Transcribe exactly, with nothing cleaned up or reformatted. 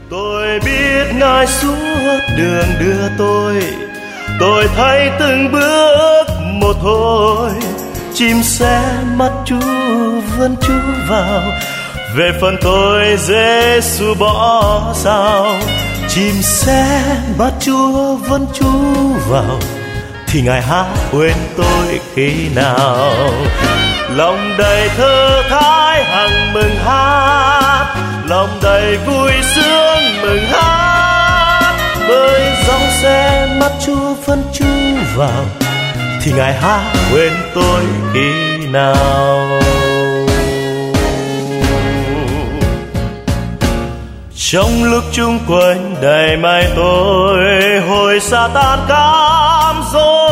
Tôi biết Ngài suốt đường đưa tôi, tôi thấy từng bước một thôi. Chim sẽ mắt Chúa vẫn Chúa vào, về phần tôi Giêsu bỏ sao. Chim sẽ mắt Chúa vẫn Chúa vào, thì Ngài hát quên tôi khi nào. Lòng đầy thơ thái hằng mừng hát, lòng đầy vui sướng mừng hát. Bởi dòng xe mắt Chúa vẫn Chúa vào, thì Ngài hát quên tôi khi nào. Trong lúc chung quanh đầy mây tối, hồi Sa-tan cám dỗ